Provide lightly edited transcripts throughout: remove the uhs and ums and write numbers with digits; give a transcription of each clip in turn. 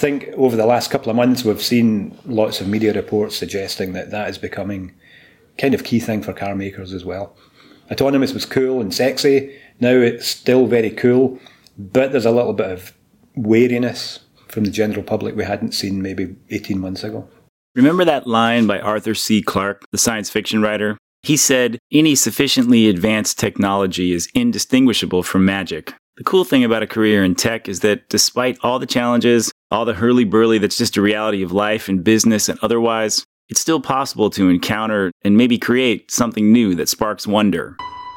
think over the last couple of months, we've seen lots of media reports suggesting that that is becoming kind of key thing for car makers as well. Autonomous was cool and sexy. Now it's still very cool, but there's a little bit of wariness from the general public we hadn't seen maybe 18 months ago. Remember that line by Arthur C. Clarke, the science fiction writer? He said, "Any sufficiently advanced technology is indistinguishable from magic." The cool thing about a career in tech is that despite all the challenges, all the hurly-burly that's just a reality of life and business and otherwise, it's still possible to encounter and maybe create something new that sparks wonder.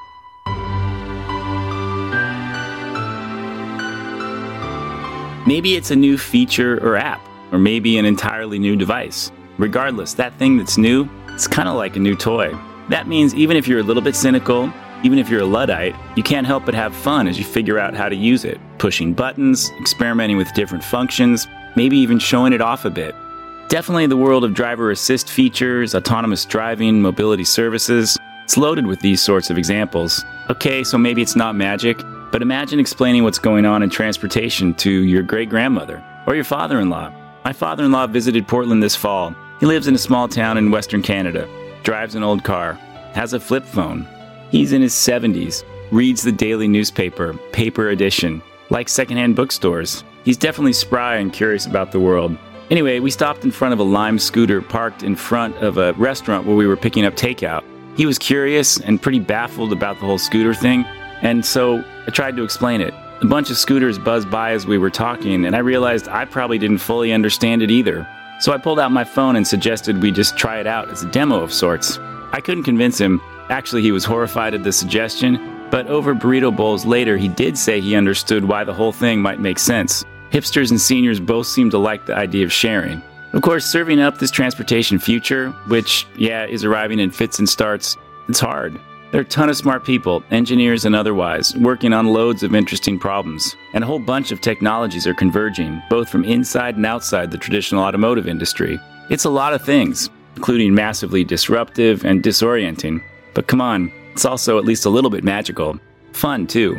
Maybe it's a new feature or app, or maybe an entirely new device. Regardless, that thing that's new, it's kind of like a new toy. That means even if you're a little bit cynical, even if you're a Luddite, you can't help but have fun as you figure out how to use it, pushing buttons, experimenting with different functions, maybe even showing it off a bit. Definitely the world of driver assist features, autonomous driving, mobility services, it's loaded with these sorts of examples. Okay, so maybe it's not magic, but imagine explaining what's going on in transportation to your great-grandmother or your father-in-law. My father-in-law visited Portland this fall. He lives in a small town in Western Canada, drives an old car, has a flip phone. He's in his 70s, reads the daily newspaper, paper edition, likes secondhand bookstores. He's definitely spry and curious about the world. Anyway, we stopped in front of a Lime scooter parked in front of a restaurant where we were picking up takeout. He was curious and pretty baffled about the whole scooter thing, and so I tried to explain it. A bunch of scooters buzzed by as we were talking, and I realized I probably didn't fully understand it either. So I pulled out my phone and suggested we just try it out as a demo of sorts. I couldn't convince him. Actually, he was horrified at the suggestion, but over burrito bowls later, he did say he understood why the whole thing might make sense. Hipsters and seniors both seem to like the idea of sharing. Of course, serving up this transportation future, which, is arriving in fits and starts, it's hard. There are a ton of smart people, engineers and otherwise, working on loads of interesting problems. And a whole bunch of technologies are converging, both from inside and outside the traditional automotive industry. It's a lot of things, including massively disruptive and disorienting. But come on, it's also at least a little bit magical. Fun, too.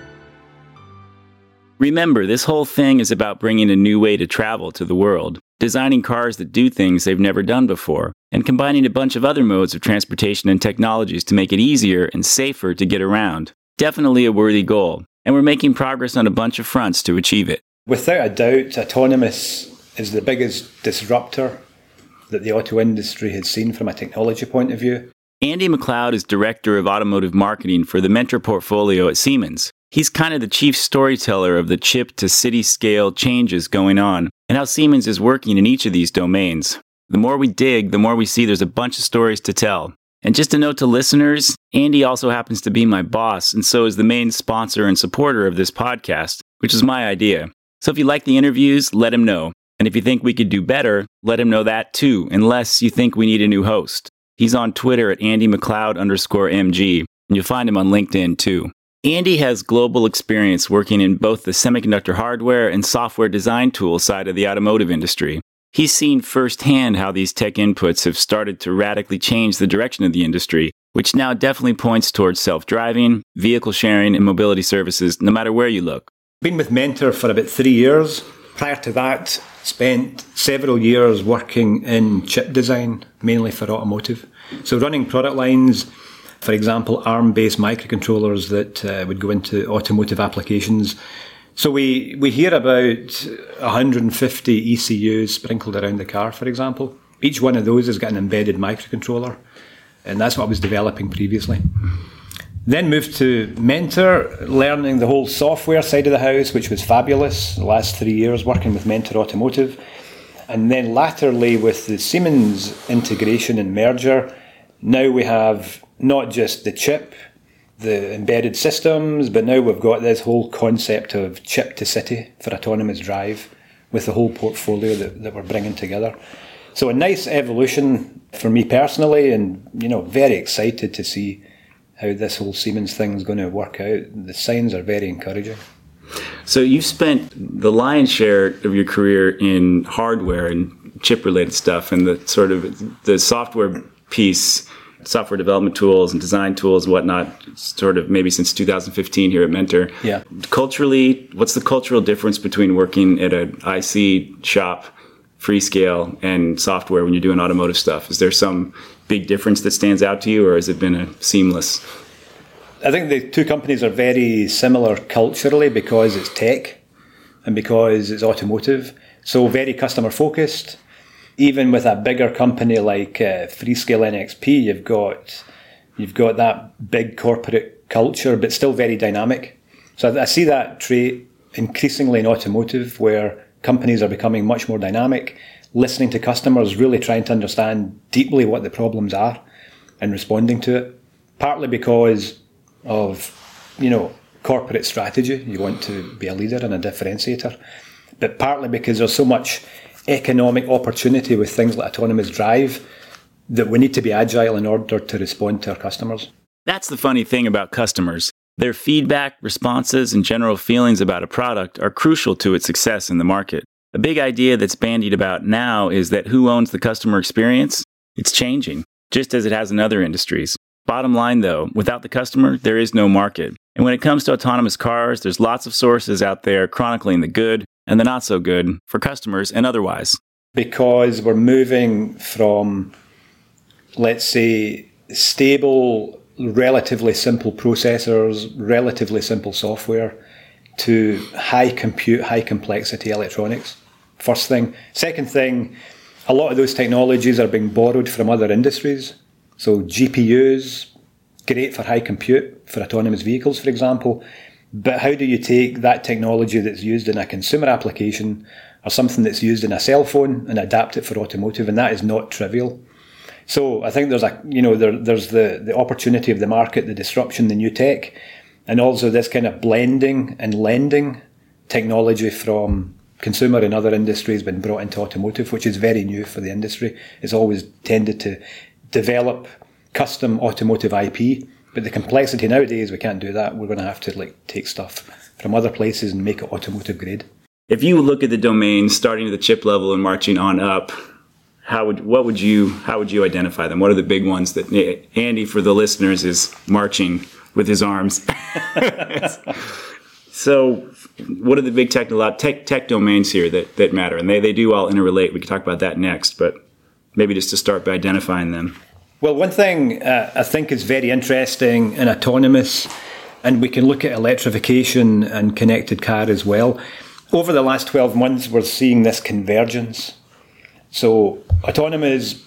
Remember, this whole thing is about bringing a new way to travel to the world, designing cars that do things they've never done before, and combining a bunch of other modes of transportation and technologies to make it easier and safer to get around. Definitely a worthy goal, and we're making progress on a bunch of fronts to achieve it. Without a doubt, autonomous is the biggest disruptor that the auto industry has seen from a technology point of view. Andy McLeod is Director of Automotive Marketing for the Mentor portfolio at Siemens. He's kind of the chief storyteller of the chip-to-city scale changes going on, and how Siemens is working in each of these domains. The more we dig, the more we see there's a bunch of stories to tell. And just a note to listeners, Andy also happens to be my boss, and so is the main sponsor and supporter of this podcast, which is my idea. So if you like the interviews, let him know. And if you think we could do better, let him know that too, unless you think we need a new host. He's on Twitter at AndyMcLeod_MG, and you'll find him on LinkedIn too. Andy has global experience working in both the semiconductor hardware and software design tool side of the automotive industry. He's seen firsthand how these tech inputs have started to radically change the direction of the industry, which now definitely points towards self-driving, vehicle sharing, and mobility services, no matter where you look. Been with Mentor for about 3 years. Prior to that, spent several years working in chip design, mainly for automotive. So running product lines, for example, ARM-based microcontrollers that would go into automotive applications. So we hear about 150 ECUs sprinkled around the car, for example. Each one of those has got an embedded microcontroller, and that's what I was developing previously. Then moved to Mentor, learning the whole software side of the house, which was fabulous. The last 3 years working with Mentor Automotive. And then latterly with the Siemens integration and merger, now we have not just the chip, the embedded systems, but now we've got this whole concept of chip to city for autonomous drive with the whole portfolio that we're bringing together. So a nice evolution for me personally, and very excited to see how this whole Siemens thing is going to work out. The signs are very encouraging. So you've spent the lion's share of your career in hardware and chip-related stuff, and the sort of the software piece software development tools and design tools and whatnot, sort of maybe since 2015 here at Mentor. Yeah. Culturally, what's the cultural difference between working at an IC shop, Freescale, and software when you're doing automotive stuff? Is there some big difference that stands out to you, or has it been a seamless? I think the two companies are very similar culturally because it's tech and because it's automotive. So very customer focused. Even with a bigger company like Freescale NXP, you've got that big corporate culture, but still very dynamic. So I see that trait increasingly in automotive, where companies are becoming much more dynamic, listening to customers, really trying to understand deeply what the problems are and responding to it. Partly because of, corporate strategy. You want to be a leader and a differentiator. But partly because there's so much economic opportunity with things like autonomous drive that we need to be agile in order to respond to our customers. That's the funny thing about customers. Their feedback, responses, and general feelings about a product are crucial to its success in the market. A big idea that's bandied about now is that who owns the customer experience? It's changing, just as it has in other industries. Bottom line, though, without the customer, there is no market. And when it comes to autonomous cars, there's lots of sources out there chronicling the good and the not so good for customers and otherwise. Because we're moving from, let's say, stable, relatively simple processors, relatively simple software, to high compute, high complexity electronics. First thing. Second thing, a lot of those technologies are being borrowed from other industries. So GPUs, great for high compute, for autonomous vehicles, for example. But how do you take that technology that's used in a consumer application or something that's used in a cell phone and adapt it for automotive? And that is not trivial. So I think there's there's the opportunity of the market, the disruption, the new tech, and also this kind of blending and lending technology from consumer and other industries been brought into automotive, which is very new for the industry. It's always tended to develop custom automotive IP. But the complexity nowadays, we can't do that. We're going to have to take stuff from other places and make it automotive grade. If you look at the domain starting at the chip level and marching on up, how would you identify them? What are the big ones that Andy, for the listeners, is marching with his arms? So what are the big tech domains here that matter? And they do all interrelate. We can talk about that next, but maybe just to start by identifying them. Well, one thing I think is very interesting in autonomous, and we can look at electrification and connected car as well. Over the last 12 months, we're seeing this convergence. So autonomous,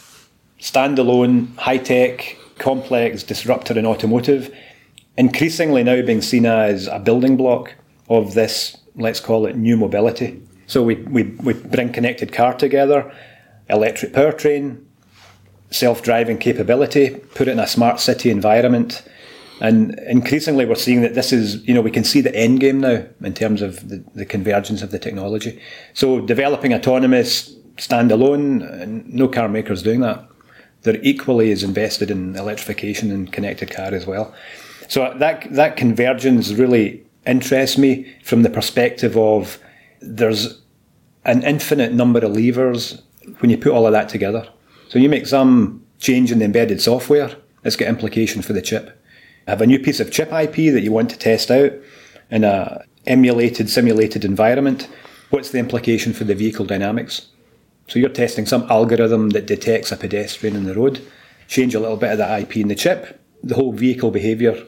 standalone, high-tech, complex disruptor in automotive, increasingly now being seen as a building block of this, let's call it, new mobility. So we bring connected car together, electric powertrain, self-driving capability, put it in a smart city environment. And increasingly we're seeing that this is, we can see the end game now in terms of the convergence of the technology. So developing autonomous standalone, and no car makers doing that. They're equally as invested in electrification and connected car as well. So that convergence really interests me from the perspective of there's an infinite number of levers when you put all of that together. So you make some change in the embedded software, it's got implication for the chip. Have a new piece of chip IP that you want to test out in a simulated environment. What's the implication for the vehicle dynamics? So you're testing some algorithm that detects a pedestrian in the road. Change a little bit of that IP in the chip, the whole vehicle behaviour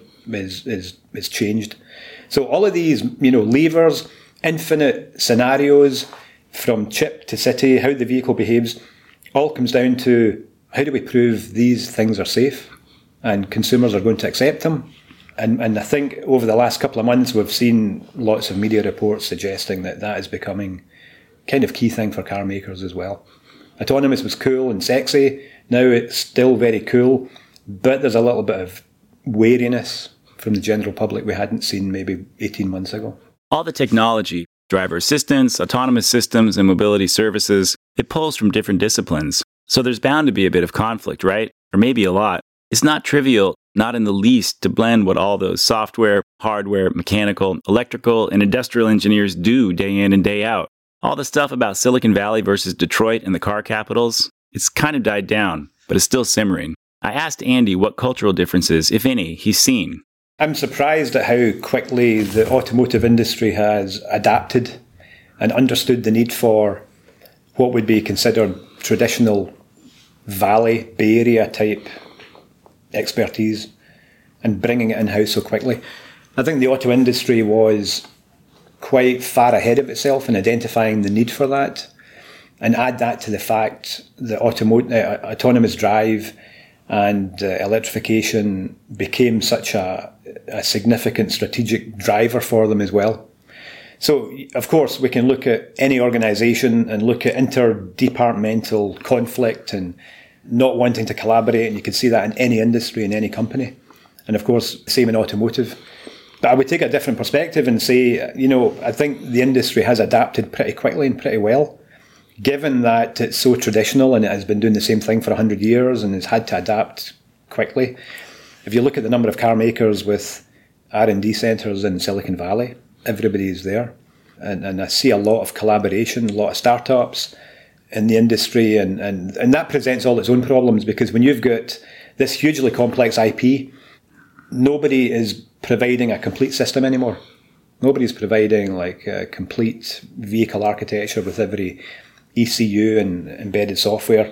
is changed. So all of these, levers, infinite scenarios from chip to city, how the vehicle behaves, all comes down to how do we prove these things are safe and consumers are going to accept them. And I think over the last couple of months we've seen lots of media reports suggesting that is becoming kind of key thing for car makers as well. Autonomous was cool and sexy, now it's still very cool, but there's a little bit of wariness from the general public we hadn't seen maybe 18 months ago. All the technology, driver assistance, autonomous systems, and mobility services, it pulls from different disciplines. So there's bound to be a bit of conflict, right? Or maybe a lot. It's not trivial, not in the least, to blend what all those software, hardware, mechanical, electrical, and industrial engineers do day in and day out. All the stuff about Silicon Valley versus Detroit and the car capitals, it's kind of died down, but it's still simmering. I asked Andy what cultural differences, if any, he's seen. I'm surprised at how quickly the automotive industry has adapted and understood the need for what would be considered traditional Valley, Bay Area type expertise and bringing it in-house so quickly. I think the auto industry was quite far ahead of itself in identifying the need for that, and add that to the fact that autonomous drive and electrification became such a significant strategic driver for them as well. So, of course, we can look at any organisation and look at interdepartmental conflict and not wanting to collaborate, and you can see that in any industry, in any company. And, of course, same in automotive. But I would take a different perspective and say, I think the industry has adapted pretty quickly and pretty well, given that it's so traditional and it has been doing the same thing for 100 years and has had to adapt quickly. If you look at the number of car makers with R&D centres in Silicon Valley, everybody is there. And I see a lot of collaboration, a lot of startups in the industry, and that presents all its own problems, because when you've got this hugely complex IP, nobody is providing a complete system anymore. Nobody's providing like a complete vehicle architecture with every ECU and embedded software.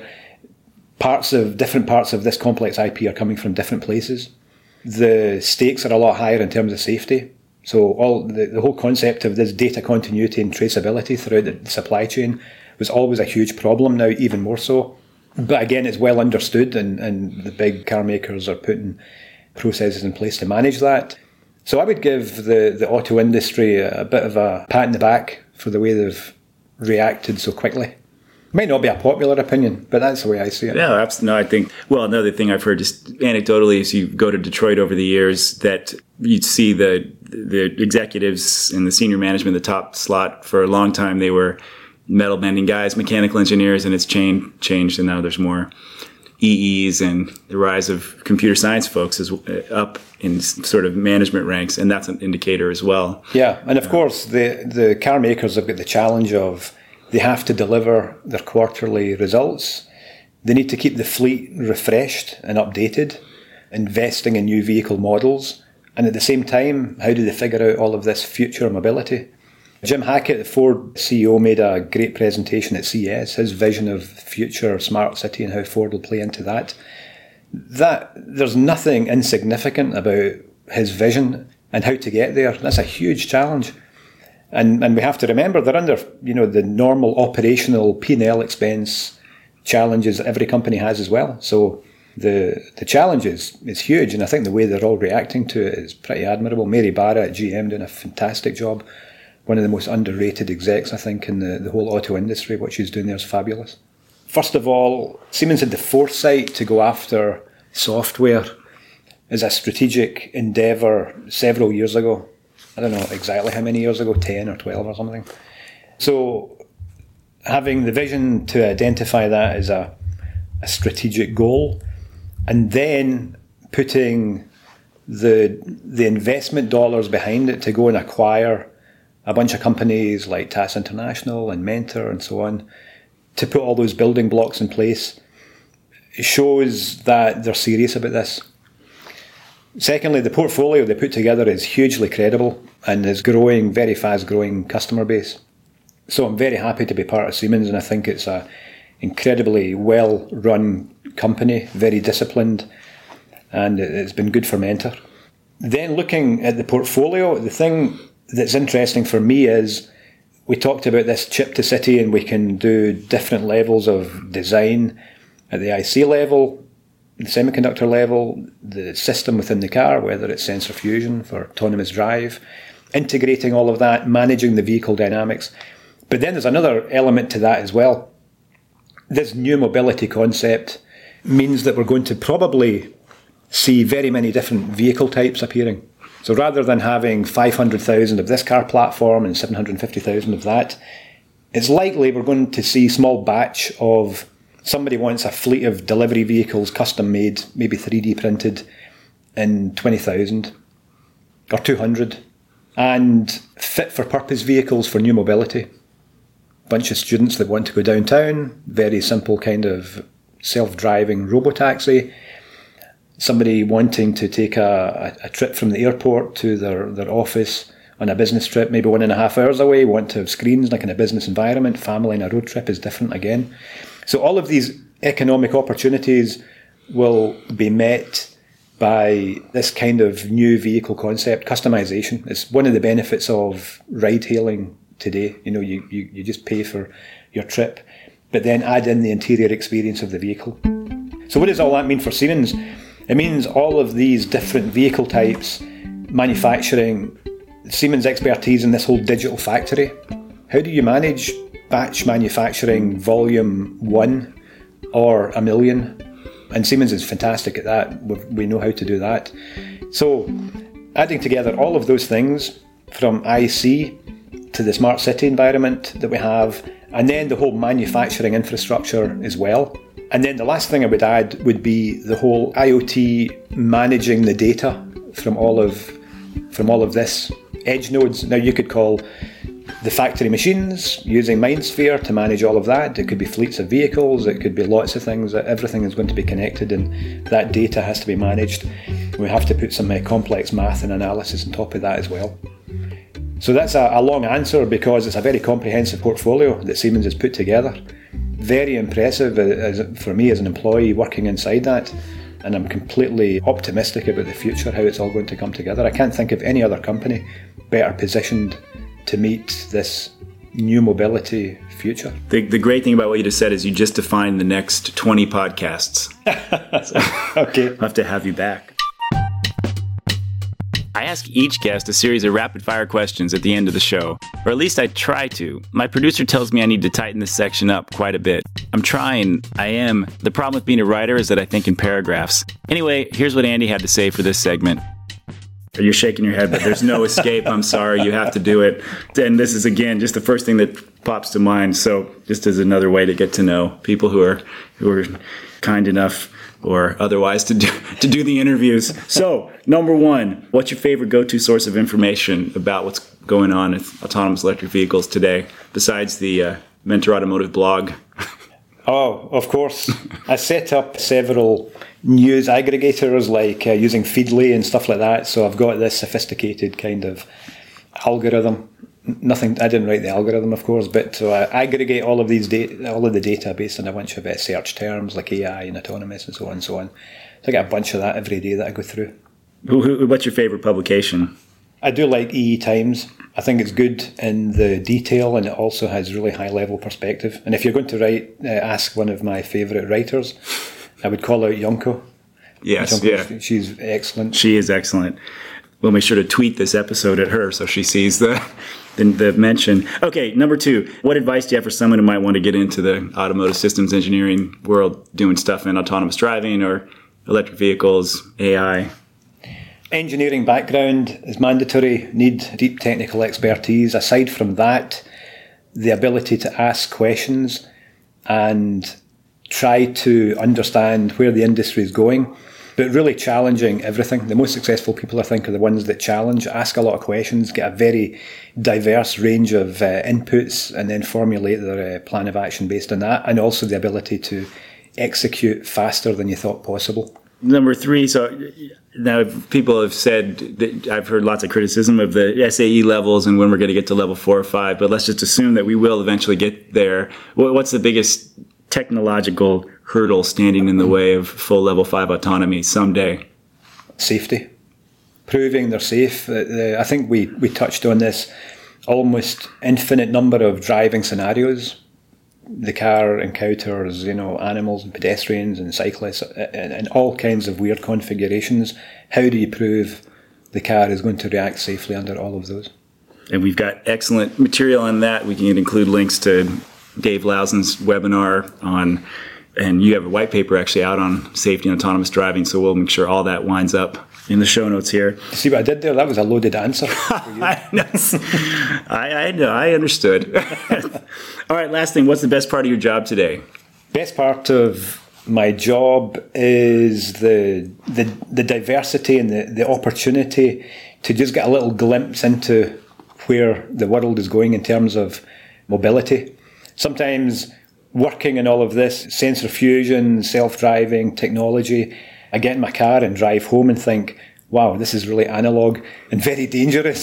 Different parts of this complex IP are coming from different places. The stakes are a lot higher in terms of safety. So the whole concept of this data continuity and traceability throughout the supply chain was always a huge problem, now even more so. But again, it's well understood, and the big car makers are putting processes in place to manage that. So I would give the auto industry a bit of a pat in the back for the way they've reacted so quickly. Might not be a popular opinion, but that's the way I see it. Yeah, absolutely. No, I think, another thing I've heard just anecdotally is you go to Detroit over the years that you'd see the executives and the senior management, the top slot for a long time, they were metal bending guys, mechanical engineers, and it's changed, and now there's more EEs, and the rise of computer science folks is up in sort of management ranks, and that's an indicator as well. Yeah, and of course the car makers have got the challenge of they have to deliver their quarterly results. They need to keep the fleet refreshed and updated, investing in new vehicle models, and at the same time, how do they figure out all of this future mobility? Jim Hackett, the Ford CEO, made a great presentation at CES, his vision of future smart city and how Ford will play into that. There's nothing insignificant about his vision and how to get there. That's a huge challenge. And we have to remember they're under, the normal operational P&L expense challenges that every company has as well. So the challenge is huge, and I think the way they're all reacting to it is pretty admirable. Mary Barra at GM doing a fantastic job. One of the most underrated execs, I think, in the whole auto industry. What she's doing there is fabulous. First of all, Siemens had the foresight to go after software as a strategic endeavour several years ago. I don't know exactly how many years ago, 10 or 12 or something. So having the vision to identify that as a strategic goal, and then putting the investment dollars behind it to go and acquire a bunch of companies like TAS International and Mentor and so on, to put all those building blocks in place, shows that they're serious about this. Secondly, the portfolio they put together is hugely credible and is growing, very fast growing customer base. So I'm very happy to be part of Siemens, and I think it's an incredibly well run company, very disciplined, and it's been good for Mentor. Then looking at the portfolio, the thing that's interesting for me is we talked about this chip to city, and we can do different levels of design at the IC level, the semiconductor level, the system within the car, whether it's sensor fusion for autonomous drive, integrating all of that, managing the vehicle dynamics. But then there's another element to that as well. This new mobility concept means that we're going to probably see very many different vehicle types appearing. So rather than having 500,000 of this car platform and 750,000 of that, it's likely we're going to see a small batch of somebody wants a fleet of delivery vehicles custom made, maybe 3D printed in 20,000 or 200, and fit for purpose vehicles for new mobility. Bunch of students that want to go downtown, very simple kind of self-driving robotaxi. somebody wanting to take a trip from the airport to their office on a business trip, maybe 1.5 hours away, want to have screens like in a business environment. Family in a road trip is different again. So all of these economic opportunities will be met by this kind of new vehicle concept, customization. It's one of the benefits of ride-hailing today. You just pay for your trip, but then add in the interior experience of the vehicle. So what does all that mean for Siemens? It means all of these different vehicle types, manufacturing, Siemens expertise in this whole digital factory. How do you manage batch manufacturing volume 1 or 1 million? And Siemens is fantastic at that. We know how to do that. So adding together all of those things, from IC to the smart city environment that we have, and then the whole manufacturing infrastructure as well. And then the last thing I would add would be the whole IoT managing the data from all of this. Edge nodes, now you could call the factory machines using MindSphere to manage all of that. It could be fleets of vehicles, it could be lots of things. Everything is going to be connected and that data has to be managed. We have to put some complex math and analysis on top of that as well. So that's a long answer because it's a very comprehensive portfolio that Siemens has put together. Very impressive for me as an employee working inside that. And I'm completely optimistic about the future, how it's all going to come together. I can't think of any other company better positioned to meet this new mobility future. The great thing about what you just said is you just defined the next 20 podcasts. Okay. I'll have to have you back. I ask each guest a series of rapid-fire questions at the end of the show, or at least I try to. My producer tells me I need to tighten this section up quite a bit. I'm trying. I am. The problem with being a writer is that I think in paragraphs. Anyway, here's what Andy had to say for this segment. You're shaking your head, but there's no escape. I'm sorry. You have to do it. And this is, again, just the first thing that pops to mind. So just as another way to get to know people who are kind enough or otherwise to do the interviews. So, number one, what's your favorite go-to source of information about what's going on with autonomous electric vehicles today, besides the Mentor Automotive blog? Oh, of course. I set up several news aggregators like using Feedly and stuff like that. So I've got this sophisticated kind of algorithm. Nothing. I didn't write the algorithm, of course, but so I aggregate all of these all of the data based on a bunch of search terms like AI and autonomous and so on and so on. So I get a bunch of that every day that I go through. What's your favorite publication? I do like EE Times. I think it's good in the detail and it also has really high level perspective. And if you're going to ask one of my favourite writers, I would call out Yonko. Yes, yeah. She's excellent. She is excellent. We'll make sure to tweet this episode at her so she sees the mention. Okay, number two, what advice do you have for someone who might want to get into the automotive systems engineering world, doing stuff in autonomous driving or electric vehicles, AI? Engineering background is mandatory, need deep technical expertise. Aside from that, the ability to ask questions and try to understand where the industry is going, but really challenging everything. The most successful people, I think, are the ones that challenge, ask a lot of questions, get a very diverse range of inputs, and then formulate their plan of action based on that, and also the ability to execute faster than you thought possible. Number three, so now people have said that I've heard lots of criticism of the SAE levels and when we're going to get to level 4 or 5, but let's just assume that we will eventually get there. What's the biggest technological hurdle standing in the way of full level 5 autonomy someday? Safety. Proving they're safe. I think we touched on this almost infinite number of driving scenarios. The car encounters, animals and pedestrians and cyclists and all kinds of weird configurations. How do you prove the car is going to react safely under all of those? And we've got excellent material on that. We can include links to Dave Lausen's webinar and you have a white paper actually out on safety and autonomous driving, so we'll make sure all that winds up in the show notes here. See what I did there? That was a loaded answer. I know. I understood. All right, last thing. What's the best part of your job today? Best part of my job is the diversity and the opportunity to just get a little glimpse into where the world is going in terms of mobility. Sometimes working in all of this, sensor fusion, self-driving technology, I get in my car and drive home and think, wow, this is really analog and very dangerous.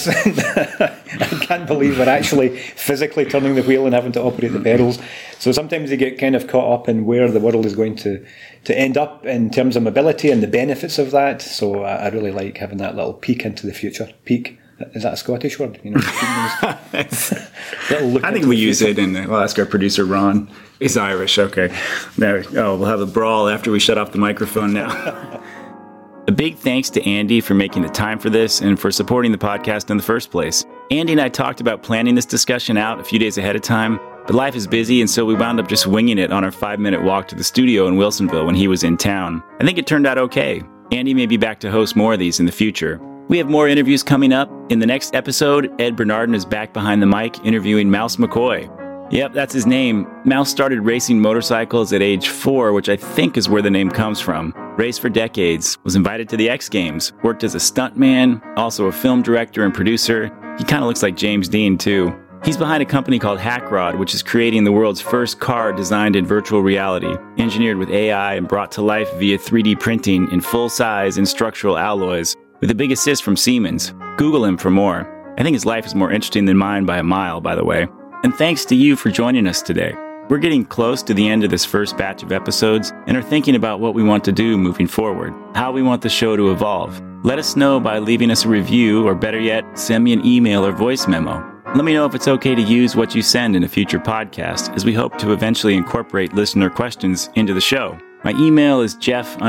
I can't believe we're actually physically turning the wheel and having to operate the pedals. So sometimes you get kind of caught up in where the world is going to end up in terms of mobility and the benefits of that. So I really like having that little peek into the future. Peek. Is that a Scottish word? I think we use it we'll ask our producer, Ron. He's Irish. Okay. We'll have a brawl after we shut off the microphone now. A big thanks to Andy for making the time for this and for supporting the podcast in the first place. Andy and I talked about planning this discussion out a few days ahead of time, but life is busy, and so we wound up just winging it on our 5-minute walk to the studio in Wilsonville when he was in town. I think it turned out okay. Andy may be back to host more of these in the future. We have more interviews coming up. In the next episode, Ed Bernardin is back behind the mic interviewing Mouse McCoy. Yep, that's his name. Mouse started racing motorcycles at age 4, which I think is where the name comes from. Raced for decades, was invited to the X Games, worked as a stuntman, also a film director and producer. He kind of looks like James Dean, too. He's behind a company called Hackrod, which is creating the world's first car designed in virtual reality, engineered with AI and brought to life via 3D printing in full-size and structural alloys, with a big assist from Siemens. Google him for more. I think his life is more interesting than mine by a mile, by the way. And thanks to you for joining us today. We're getting close to the end of this first batch of episodes and are thinking about what we want to do moving forward, how we want the show to evolve. Let us know by leaving us a review, or better yet, send me an email or voice memo. Let me know if it's okay to use what you send in a future podcast, as we hope to eventually incorporate listener questions into the show. My email is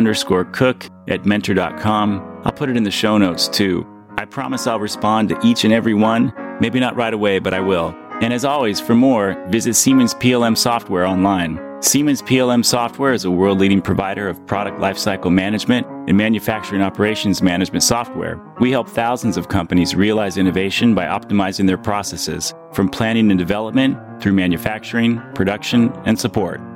jeff_cook@mentor.com. I'll put it in the show notes too. I promise I'll respond to each and every one. Maybe not right away, but I will. And as always, for more, visit Siemens PLM Software online. Siemens PLM Software is a world-leading provider of product lifecycle management and manufacturing operations management software. We help thousands of companies realize innovation by optimizing their processes, from planning and development through manufacturing, production, and support.